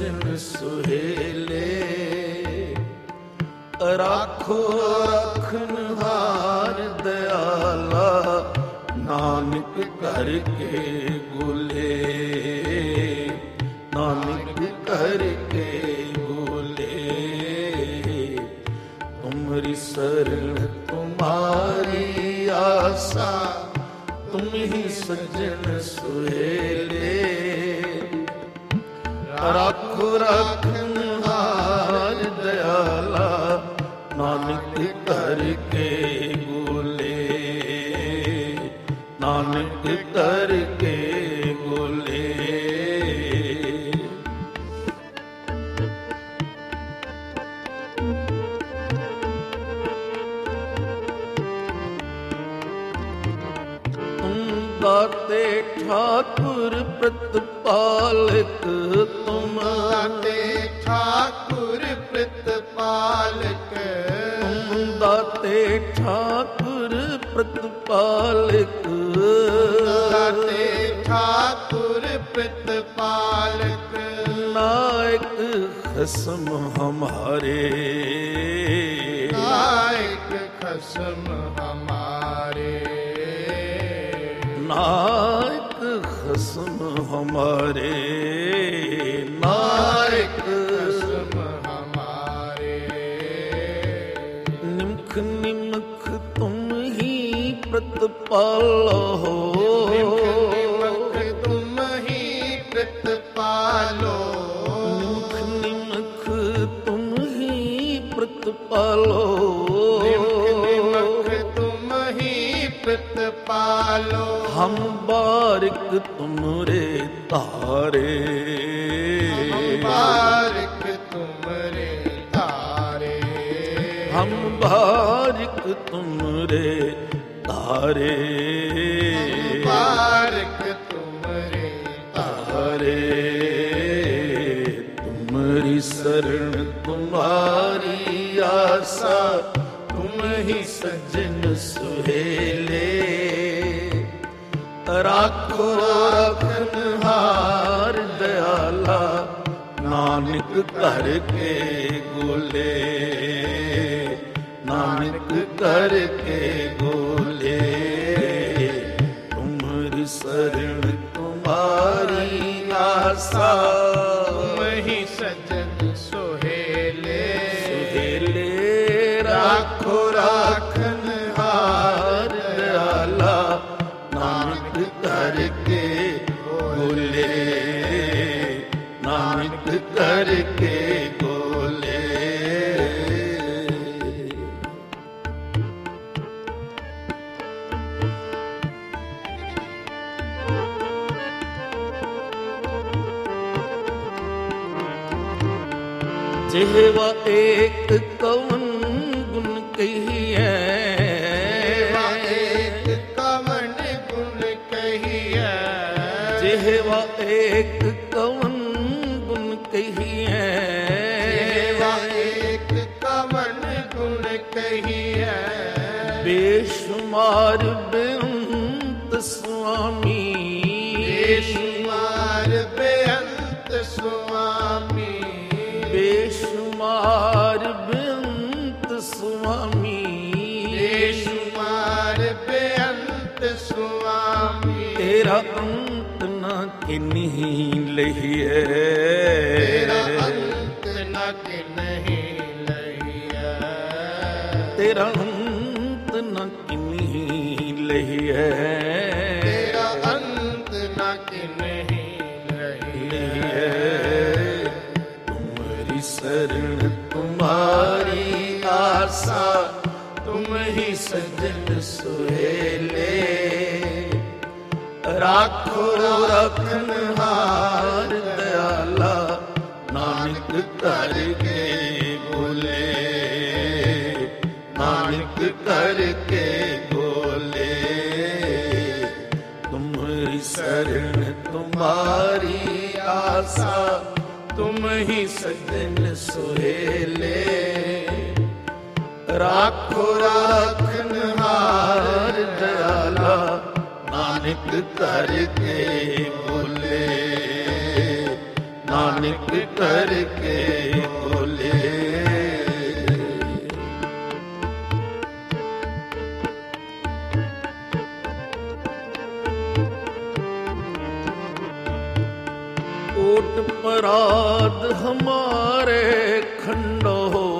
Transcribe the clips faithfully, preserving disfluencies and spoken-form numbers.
ਸੱਜਣ ਸੁਹੇਲੇ। ਰਾਖੋ ਰਖਨਹਾਰ ਦਇਆਲਾ, ਨਾਨਕ ਕਰ ਕੇ ਗੋਲੇ। ਨਾਨਕ ਕਰ ਕੇ ਗੋਲੇ। ਤੁਮਰੀ ਸਰਣ ਤੁਮਾਰੀ ਆਸਾ, ਤੁਮ ਹੀ ਸੱਜਣ ਸੁਹੇਲੇ। ਰਾਖੋ ਰਖਨਹਾਰ ਦਇਆਲਾ, ਨਾਨਕ ਕਰ ਕੇ ਗੋਲੇ। ਨਾਨਕ ਕਰ ਕੇ ਗੋਲੇ। ਦਾਤੇ ਠਾਕੁਰ ਪ੍ਰਤਪਾਲਕ, ਤੁਮ ਦਾਤੇ ਠਾਕੁਰ ਪ੍ਰਤਪਾਲਕ। ਤੁਮ ਦਾਤੇ ਠਾਕੁਰ ਪ੍ਰਤਪਾਲਕ। ਦਾਤੇ ਠਾਕੁਰ ਪ੍ਰਤਪਾਲਕ। ਨਾਇਕ ਖਸਮ ਹਮਾਰੇ। ਨਾਇਕ ਖਸਮ ਹਮਾਰੇ। ਨਾਇਕ ਖਸਮ ਹਮਾਰੇ। ਨਾਇਕ ਖਸਮ ਹਮਾਰੇ। ਨਿਮਖ ਨਿਮਖ ਤੁਮ ਹੀ ਪ੍ਰਤਪਾਲੋ। ਨਿਮਖ ਤੁਮ ਹੀ ਪ੍ਰਤਪਾਲੋ। ਨਿਮਖ ਨਿਮਖ ਤੁਮ ਹੀ ਪ੍ਰਤਪਾਲੋ। ਨਿਮਖ ਤੁਮ ਹੀ ਪ੍ਰਤਪਾਲੋ। ਹਮ ਬਾਰਿਕ ਤੁਮਰੇ ਧਾਰੇ। ਹਮ ਬਾਰਿਕ ਤੁਮਰੇ ਧਾਰੇ। ਹਮ ਬਾਰਿਕ ਤੁਮਰੇ ਧਾਰੇ। ਬਾਰਿਕ ਤੁਮਰੇ ਧਾਰੇ। ਤੁਮਰੀ ਸਰਣ ਤੁਮਾਰੀ ਆਸਾ, ਤੁਮ ਹੀ ਸੱਜਣ ਸੁਹੇਲੇ। ਰਾਖੋ ਰਖਨਹਾਰ ਦਇਆਲਾ, ਨਾਨਕ ਕਰ ਕੇ ਗੋਲੇ। ਨਾਨਕ ਕਰ ਕੇ ਗੋਲੇ। ਤੁਮਰੀ ਸਰਣ ਤੁਮਾਰੀ ਆਸਾ, ਤੁਮ ਹੀ ਸੱਜਣ ਸੁਹੇਲੇ। ਸੁਹੇਲੇ। ਰਾਖੋ ਰਖਨਹਾਰ ਦਇਆਲਾ, ਨਾਨਕ ਕਰ ਕੇ ਗੋਲੇ। ਨਾਨਕ ਕਰ ਕੇ ਗੋਲੇ। ਜਿਹਵਾ ਏਕ ਕਵਨ ਗੁਣ ਕਹੀਐ। ਜਿਹਵਾ ਏਕ ਕਵਨ ਗੁਣ ਕਹੀਐ। ਜਿਹਵਾ ਏਕ ਕਵਨ ਗੁਣ ਕਹੀਐ। ਬੇਸ਼ੁਮਾਰ ਬੇਅੰਤ ਸੁਆਮੀ। ਬੇਸ਼ੁਮਾਰ ਬੇਅੰਤ ਸੁਆਮੀ। ਬੇਸ਼ੁਮਾਰ ਬੇਅੰਤ ਸੁਆਮੀ। ਬੇਸ਼ੁਮਾਰ ਬੇਅੰਤ ਸੁਆਮੀ। ਤੇਰਾ ਅੰਤ ਨਾ ਕਿਨਹੀ ਲਹੀਐ। ਤੇਰਾ ਅੰਤ ਨਾ ਕਿਨਹੀ ਲਹੀਐ। ਤੇਰਾ ਅੰਤ ਨਾ ਕਿਨਹੀ ਲਹੀਐ। ਤੇਰਾ ਅੰਤ ਨਾ ਕਿਨਹੀ ਲਹੀਐ। ਤੁਮਰੀ ਸਰਣ ਤੁਮਾਰੀ ਆਸਾ, ਤੁਮ ਹੀ ਸੱਜਣ ਸੁਹੇਲੇ। ਰਾਖੋ ਰਖਨਹਾਰ ਦਇਆਲਾ, ਨਾਨਕ ਕਰ ਕੇ ਗੋਲੇ। ਨਾਨਕ ਕਰ ਕੇ ਗੋਲੇ। ਤੁਮਰੀ ਸਰਣ ਤੁਮਾਰੀ ਆਸਾ, ਤੁਮ ਹੀ ਸੱਜਣ ਸੁਹੇਲੇ। ਰਾਖੋ ਰਖਨਹਾਰ ਦਇਆਲਾ, ਨਾਨਕ ਕਰ ਕੇ ਬੋਲੇ। ਨਾਨਕ ਨਾਨਕ ਕਰਕੇ ਬੋਲੇ। कोट पराध हमारे खंडो,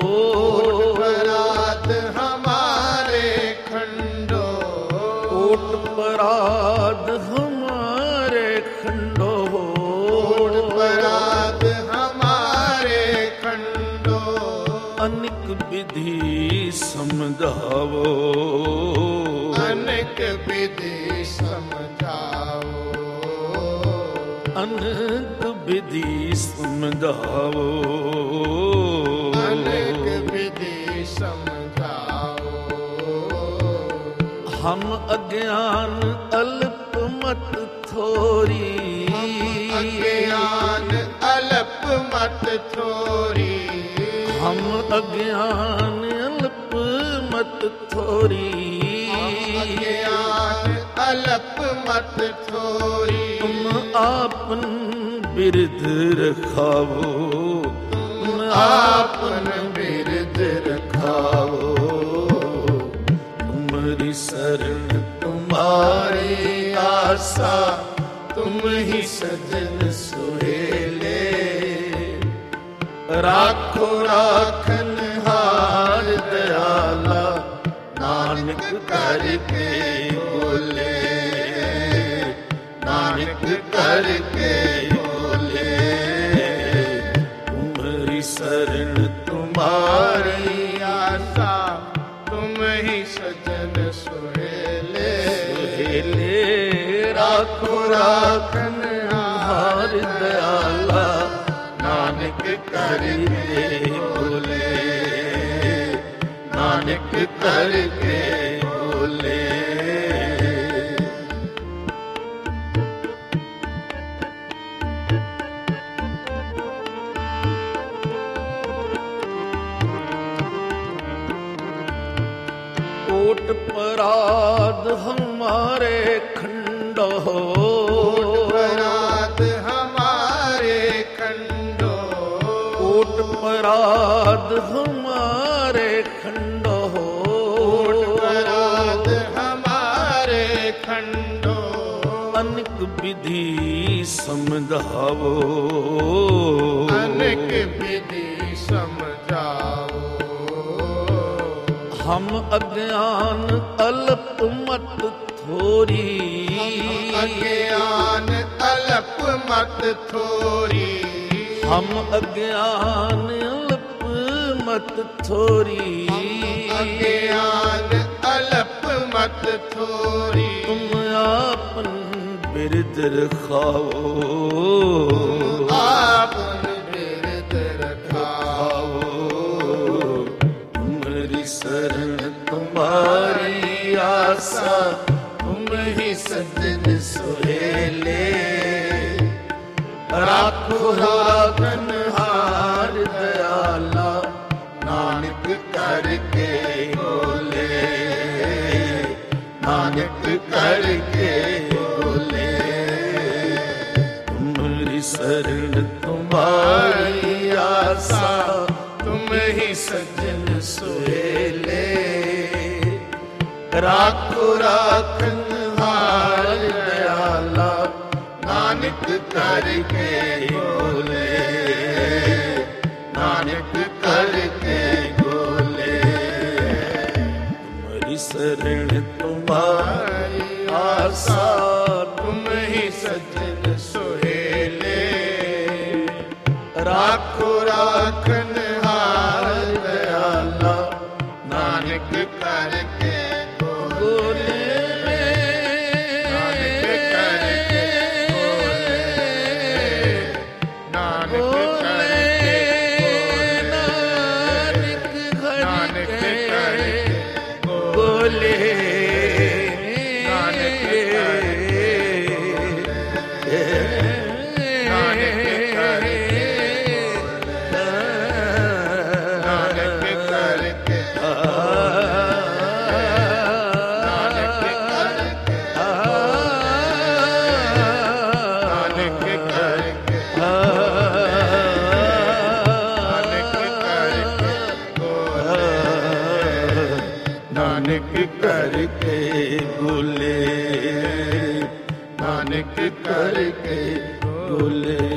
पराध हमारे खंडो, कोट पराध हमारे खंडो, कोट पराध हमारे खंडो, अनेक विधि समझावो, अनेक विधि समझाओ, अनेक विधि समझाओ, अनेक विधि समझाओ। हम अज्ञान अल्प मत थोरी, अज्ञान अल्प मत थोरी, हम अज्ञान अल्प मत थोरी, अज्ञान अल्प मत थोरी, तुम आपन बिरध रखावो, तुम आपन बिरध रखावो, तुम्हारी शरण तुम्हारी आशा, तुम ही सजन सुहेले, राखो राखन हार दयाला, नानक करके बोले, नानक करके बोले, तुम्हारी शरण तुम्हारी आशा, तुम ही सजन सुहेले, सुहेले, राखो राखन हार दयाला, नानक करके बोले, नानक करके बोले। कोट पराध हमारे खंडो, पराध हमारे खंडो, कोट पराध हमारे खंडो, पराध हमारे खंडो, अनेक विधि समझावो, अनेक विधि समझाओ। हम अज्ञान अल्प मत थोरी, अज्ञान अल्प मत थोरी, हम अज्ञान अल्प मत थोरी, अज्ञान अल्प मत थोरी, तुम आपन बिरद रखाओ, आपन बिरद रखाओ, तुम्हारी शरण तुम्हारी आशा, तुम ही सजन सुहेले, राखो राखन हार दयाला, नानक करके बोले, नानक करके बोले, तुम्हारी शरण तुम्हारी आशा, तुम ही सजन सुहेले, राखो राखन हार दयाला, नानक करके बोले, नानक करके बोले, तुम्हारी शरण तुम्हारी आशा, तुम ही सजन सुहेले, राखो राखन हार दयाला, नानक करके बोले, नानक करके बोले, नानक करके बोले, नानक करके बोले, नानक करके ਨਾਨਕ ਕਰਕੇ ਗੋਲੇ ਨਾਨਕ ਕਰਕੇ ਗੋਲੇ